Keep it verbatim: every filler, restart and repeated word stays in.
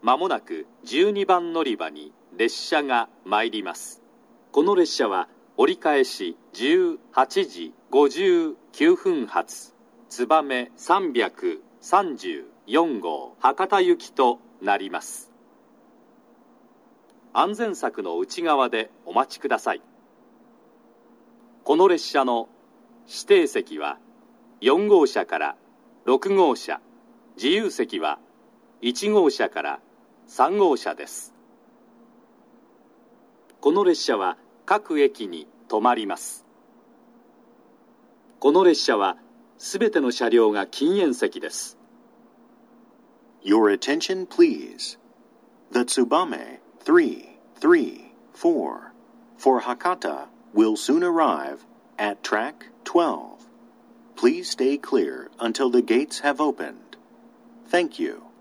まもなくじゅうにばん乗り場に列車が参ります。この列車は折り返しじゅうはちじごじゅうきゅうふん発つばめさんびゃくさんじゅうよんごう博多行きとなります。安全柵の内側でお待ちください。この列車の指定席はよんごうしゃからろくごうしゃ、自由席はいちごうしゃからさんごうしゃです。この列車は各駅に止まります。この列車はすべての車両が禁煙席です。 Your attention, please. The Tsubame three three four for Hakata will soon arrive at track twelve. Please stay clear until the gates have opened. Thank you.